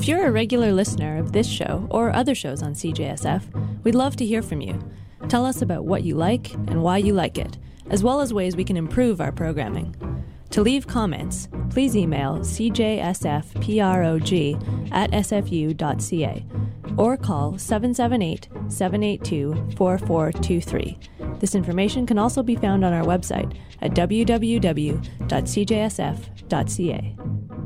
If you're a regular listener of this show or other shows on CJSF, we'd love to hear from you. Tell us about what you like and why you like it, as well as ways we can improve our programming. To leave comments, please email cjsfprog@sfu.ca or call 778-782-4423. This information can also be found on our website at www.cjsf.ca.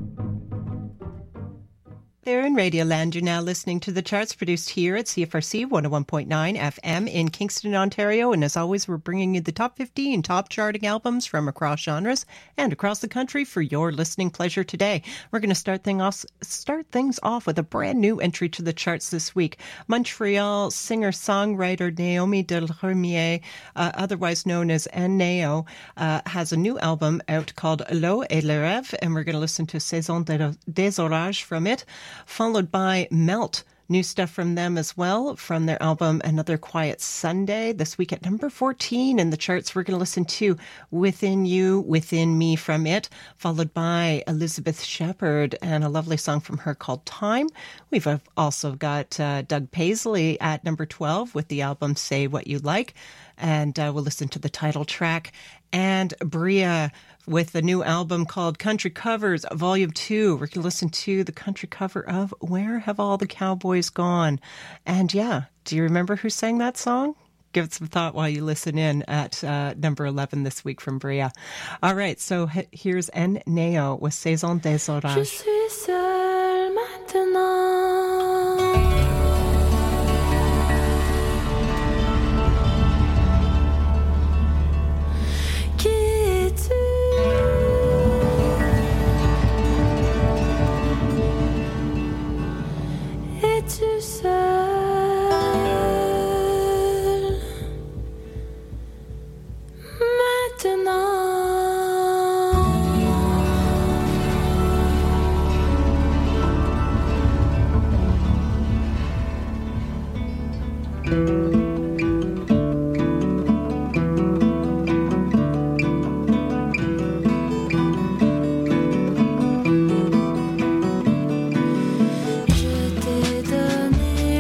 There in Radioland, you're now listening to the charts produced here at CFRC 101.9 FM in Kingston, Ontario. And as always, we're bringing you the top 15 top charting albums from across genres and across the country for your listening pleasure today. We're going to start things off with a brand new entry to the charts this week. Montreal singer-songwriter Naomi Delremier, otherwise known as Nao, has a new album out called L'eau et le rêve, and we're going to listen to Saison des orages from it, followed by Melt. New stuff from them as well, from their album Another Quiet Sunday. This week at number 14 in the charts, we're going to listen to Within You, Within Me from it, followed by Elizabeth Shepherd and a lovely song from her called Time. We've also got Doug Paisley at number 12 with the album Say What You Like, and we'll listen to the title track. And Bria with the new album called Country Covers Volume 2. We're going to listen to the country cover of Where Have All the Cowboys Gone? And yeah, do you remember who sang that song? Give it some thought while you listen in at number 11 this week from Bria. All right, so here's Nao with Saison des orages. Je suis seule maintenant. Es-tu seul maintenant? Je t'ai donné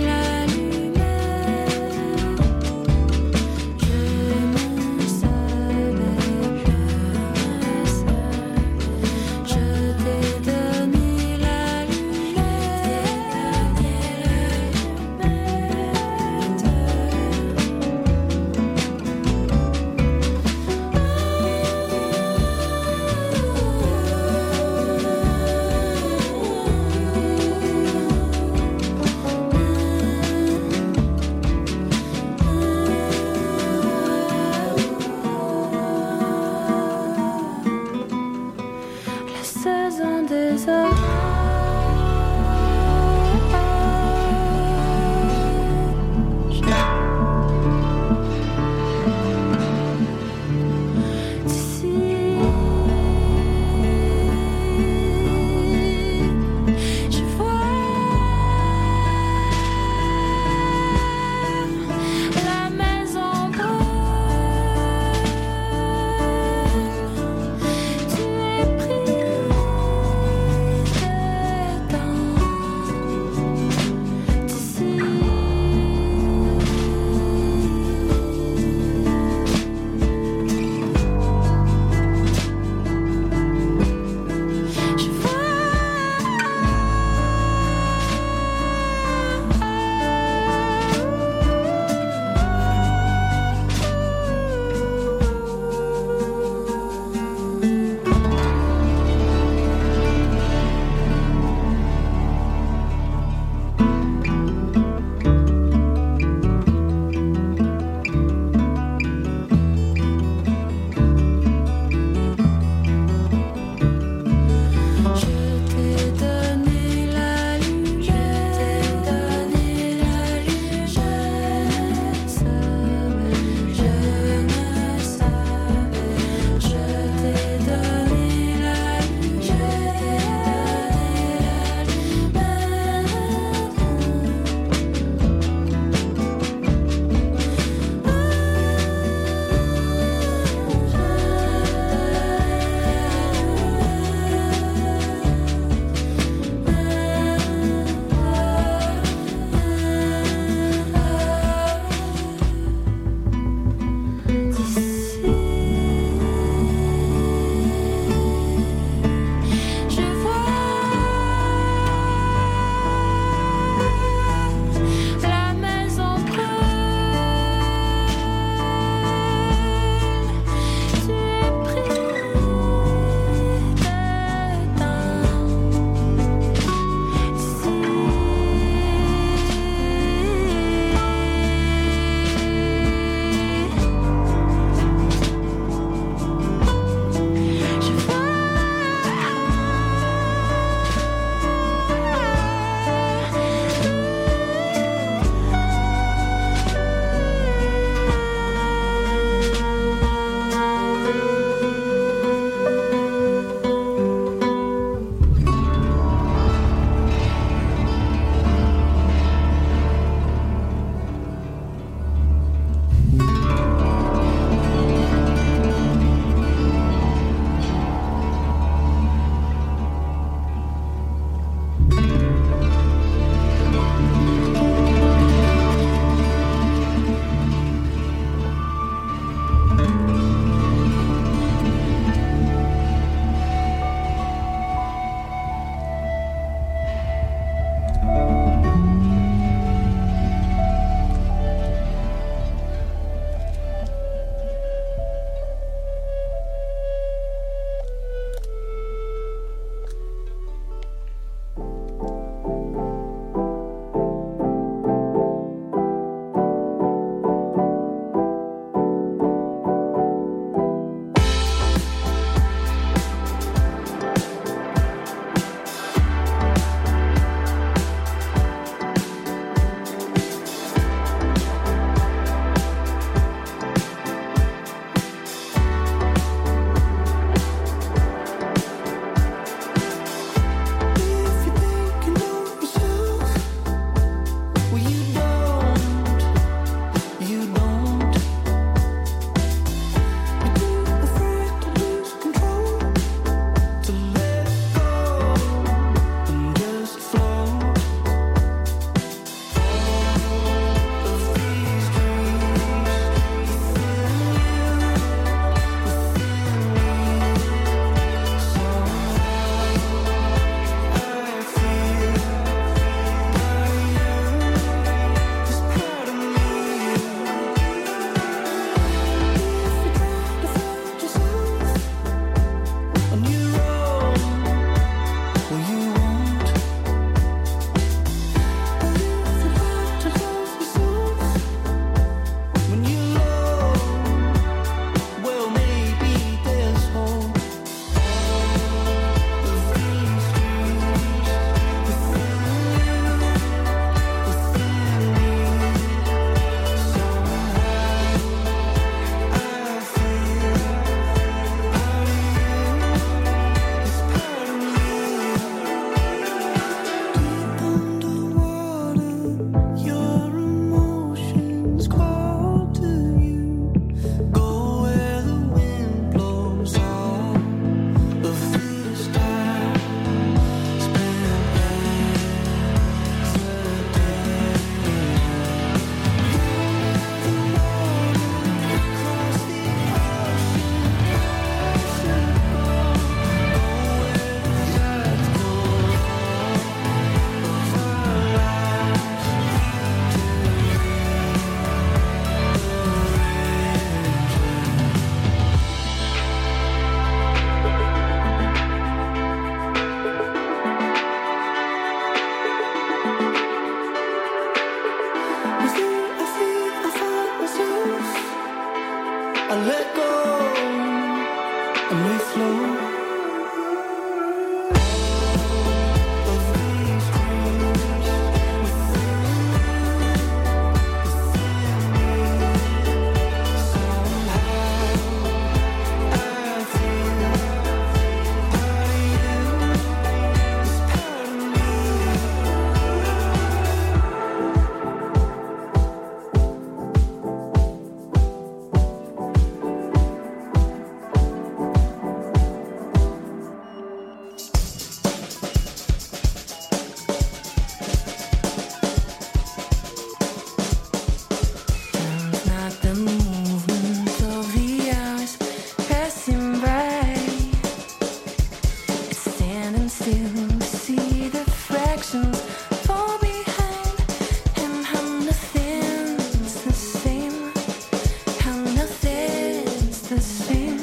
directions fall behind him. How nothing's the same. How nothing's the same.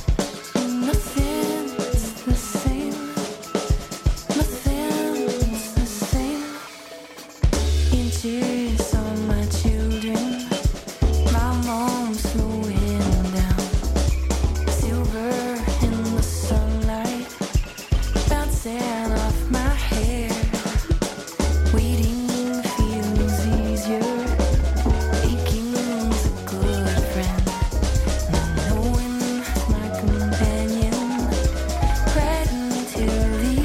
Nothing's the same. Nothing's the same. Inches on my children. My mom's slowing down. Silver in the sunlight, bouncing off my hair. Waiting feels easier. Aching's a good friend. Not knowing my companion right until the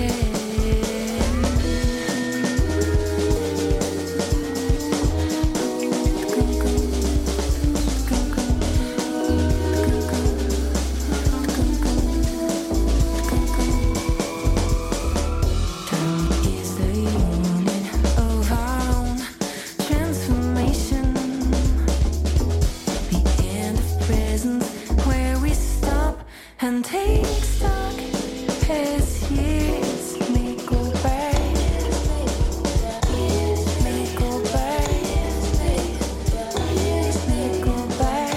Time is the unit of our own transformation. The end of presence where we stop and take stock as years may go by. May go by. May go by.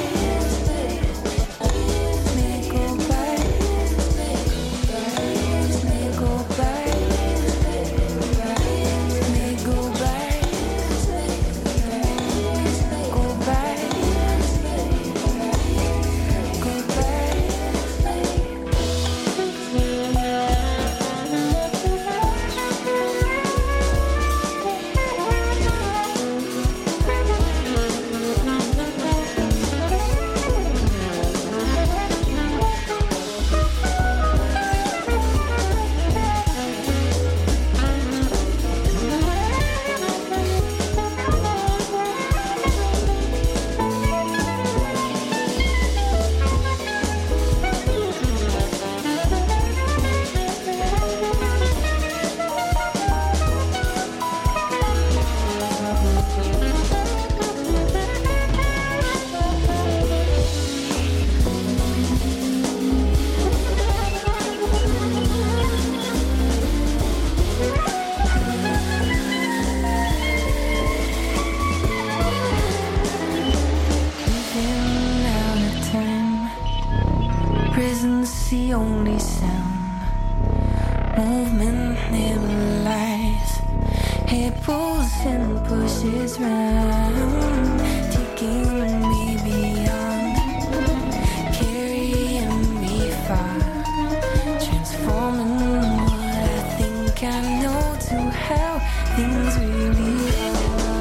May go by. May go by. May go by. Go by. Go Living out of time. Prison's the only sound. Movement never lies. It pulls and pushes round, taking me beyond, carrying me far, transforming what I think I know to how things really are.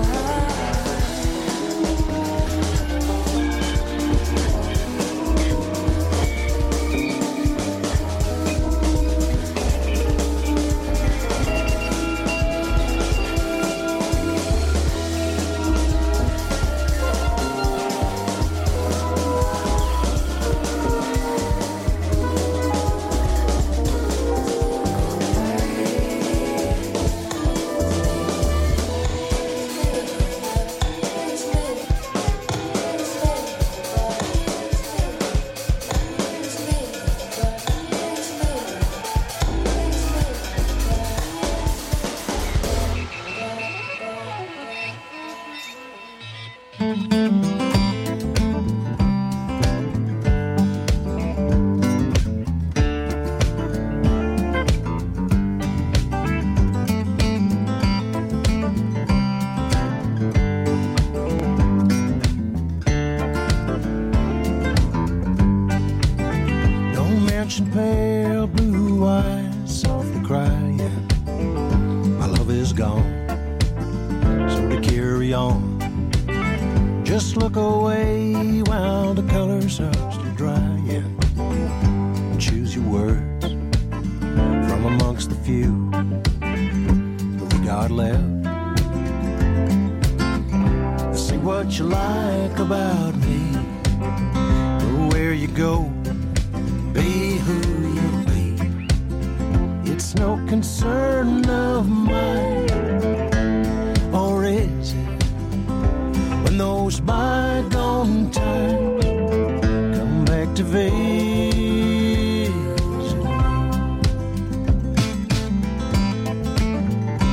Don't mention pale blue eyes, softly crying. My love is gone, so to carry on. Just look away while the colors are still drying. Choose your words from amongst the few that we got left. See what you like about me, go where you go, be who you be. It's no concern of mine, or is it? When those bygone times come back to visit me.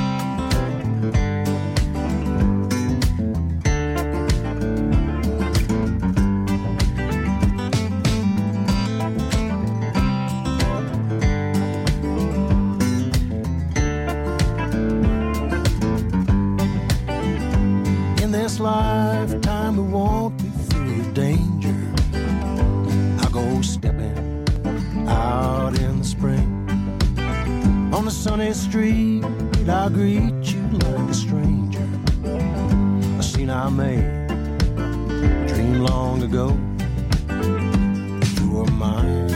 this lifetime, we won't be free of danger. I go stepping out in the spring. On the sunny street, I greet you like a stranger. A scene I made, a dream long ago. You were mine.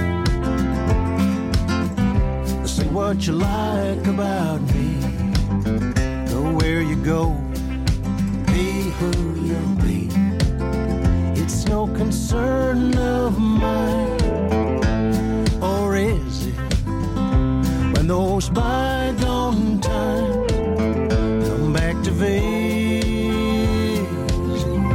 Say what you like about me. Go where you go. Be who you'll be. It's no concern of mine. Or is it? When those bygone times come back to visit me.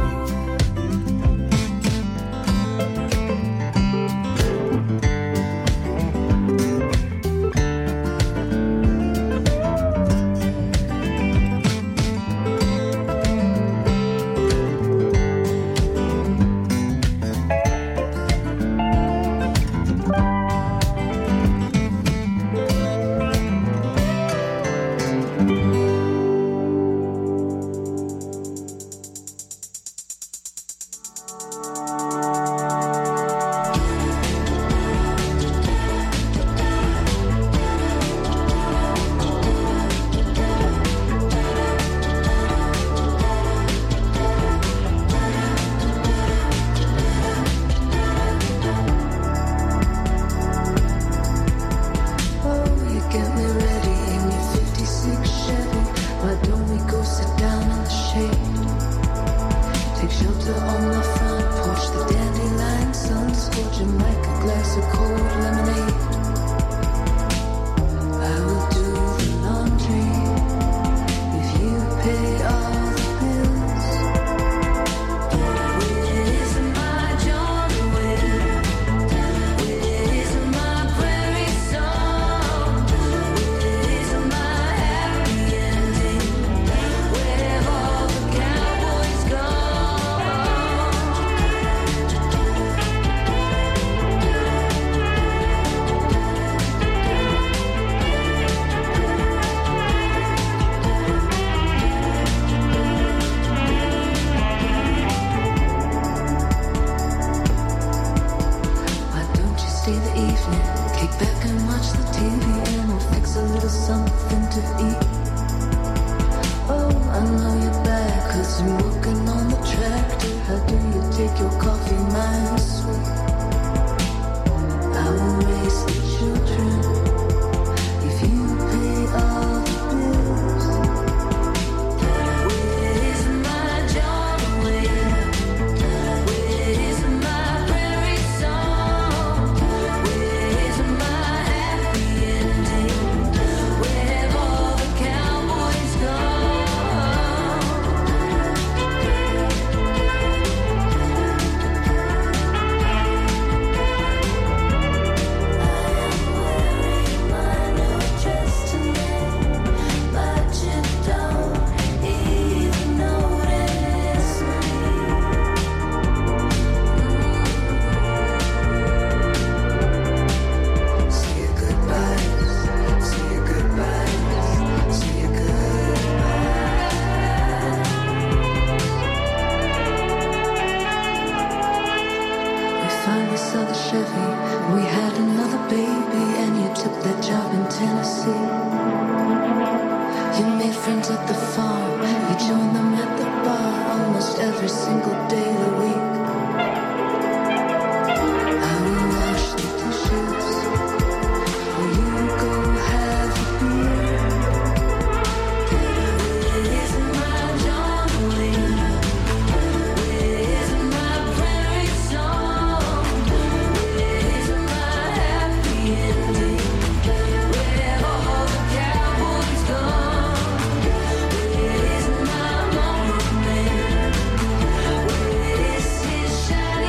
Shine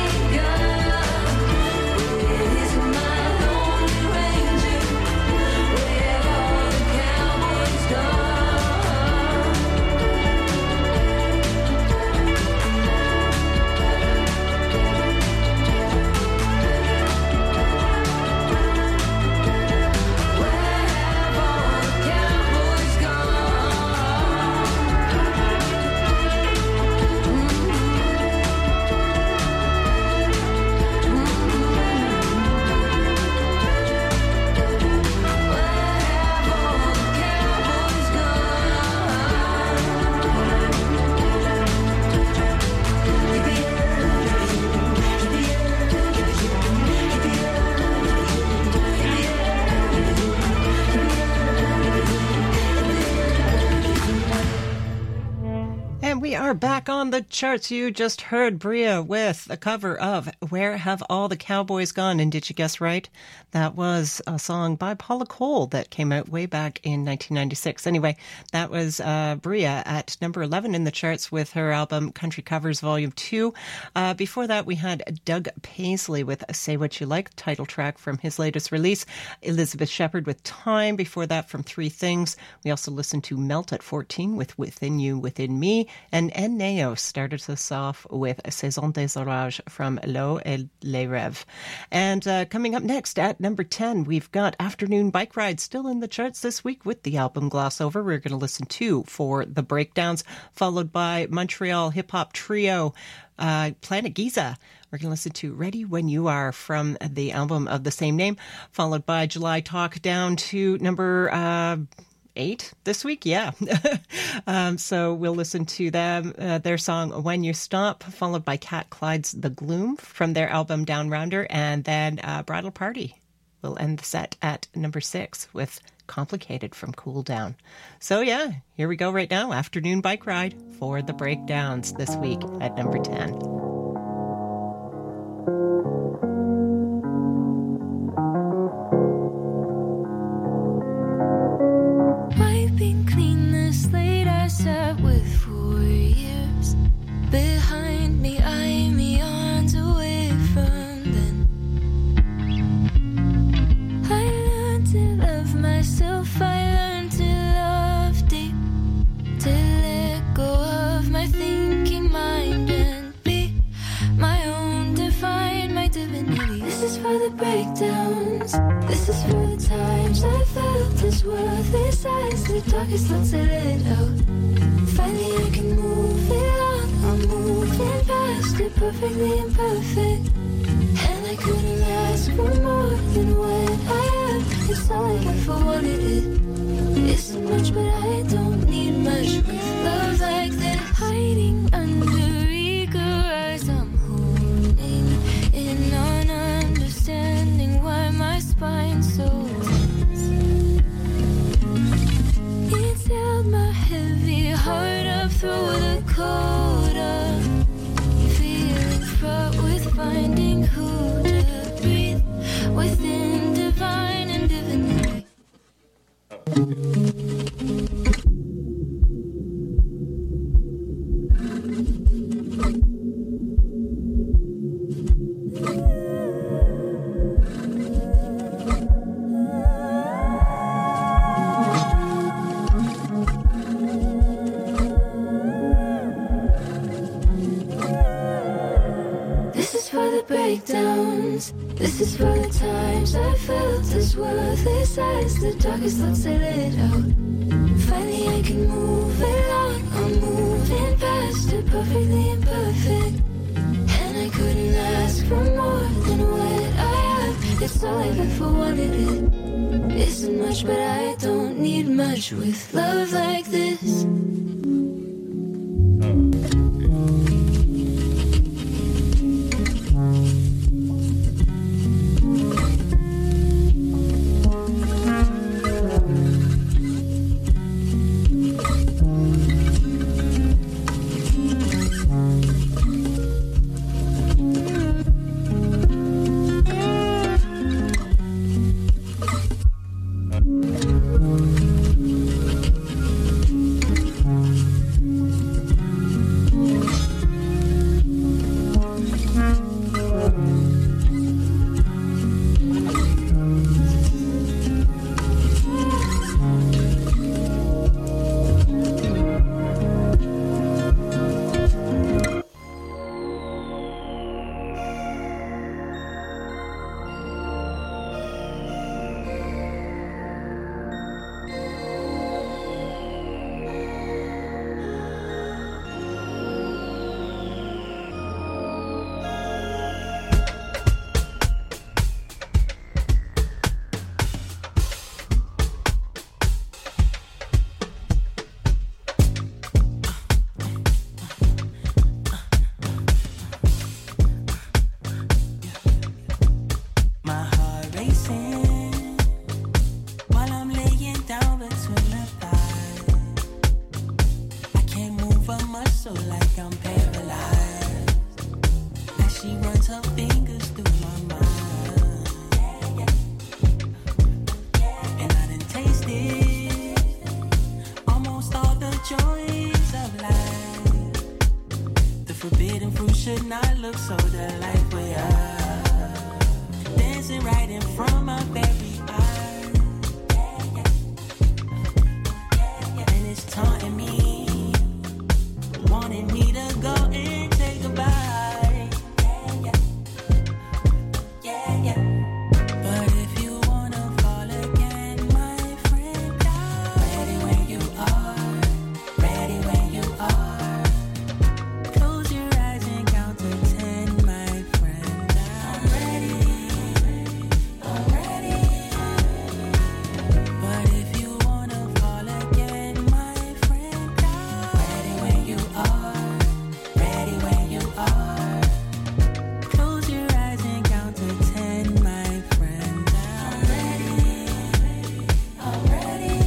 we are back on the charts. You just heard Bria with a cover of Where Have All the Cowboys Gone? And did you guess right? That was a song by Paula Cole that came out way back in 1996. Anyway, that was Bria at number 11 in the charts with her album Country Covers Volume 2. Before that, we had Doug Paisley with Say What You Like, title track from his latest release. Elizabeth Shepherd with Time. Before that, from Three Things, we also listened to Melt at 14 with Within You, Within Me. And Enneo started us off with Saison des Orages from L'eau et les rêves. And coming up next at number 10, we've got Afternoon Bike Ride, still in the charts this week with the album Gloss Over. We're going to listen to For the Breakdowns, followed by Montreal hip-hop trio Planet Giza. We're going to listen to Ready When You Are from the album of the same name, followed by July Talk down to number 8 this week. Yeah. So we'll listen to them, their song When You Stop, followed by Cat Clyde's The Gloom from their album Down Rounder, and then Bridal Party will end the set at number 6 with Complicated from Cool Down. So yeah, here we go right now. Afternoon Bike Ride for the Breakdowns this week at number 10. Wiping clean the slate I sat with for years. Behind me, I meander away from then. I learned to love myself, I learned to love deep. To let go of my thinking mind and be my own, define my divinity. This is for the breakdowns. This is for the times I felt as worthless as the darkest thoughts I let out. Finally I can move it on. I'm moving past it, perfectly imperfect. And I couldn't ask for more than what I have. It's all I got for what it is. Isn't much, but I don't need much with love like that. Hiding under eager eyes, I'm holding in on understanding why my spine's so tense. It's held my heavy heart up through the cold of feeling fraught with finding who to breathe within divine and divinity. This is for the breakdowns. This is for the times I felt as worthless as the darkest thoughts I let out. Finally I can move it on. I'm moving past it, perfectly imperfect. And I couldn't ask for more than what I have. It's all I got for what it is. Isn't much, but I don't need much with love like this. so like I'm paralyzed. As she runs her fingers through my mind. And I done tasted almost all the joys of life. The forbidden fruit should not look so delightful, yeah. Dancing right in front of my very eyes. And it's taunting me, wanting me to go and take a bite. But if you wanna fall again, my friend, ready when you are, ready when you are. Close your eyes and count to 10, my friend. I'm ready, I'm ready. But if you wanna fall again, my friend, ready when you are, ready when you are. Close your eyes and count to 10, my friend. I'm ready, I'm ready.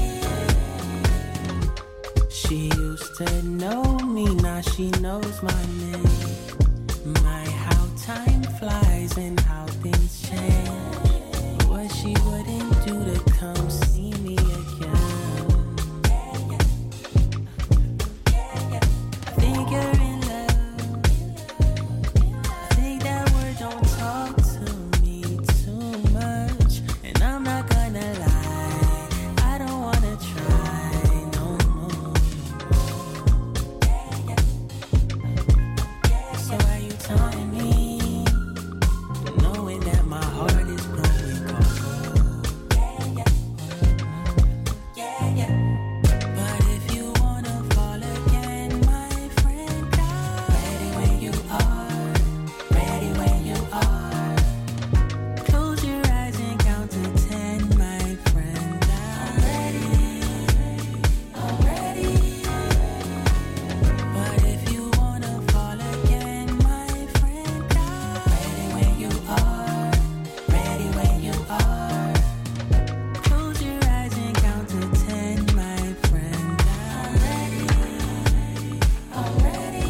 She used to know me, now she knows my name. My how time flies and how things change. What she wouldn't do to come see me again. I think you're in love. I think that word don't talk to me too much. And I'm not gonna lie, I don't wanna try no more. So are you taunting me, knowing that my heart is growing cold? But if you wanna fall again, my friend, ready when you are, ready when you are. Close your eyes and count to 10, my friend. I'm ready, I'm ready. But if you wanna fall again, my friend, ready when you are, ready when you are. Close your eyes and count to 10, my friend. I'm ready, I'm ready.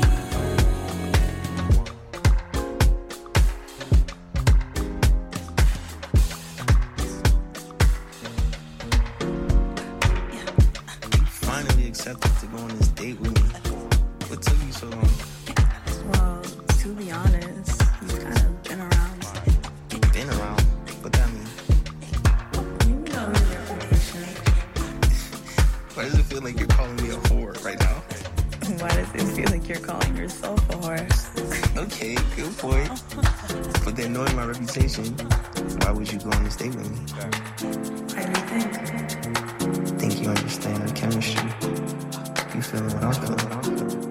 You finally accepted to go on this date with me. What took you so long? Well, to be honest, you've kind of been around. Been around. What that mean? You know your reputation. Why does it feel like you're calling me a whore right now? Why does it feel like you're calling yourself a whore? Okay, good point. But then knowing my reputation, why would you go on this date with me? Why do you think? Think you understand our chemistry. You feeling what I'm feeling.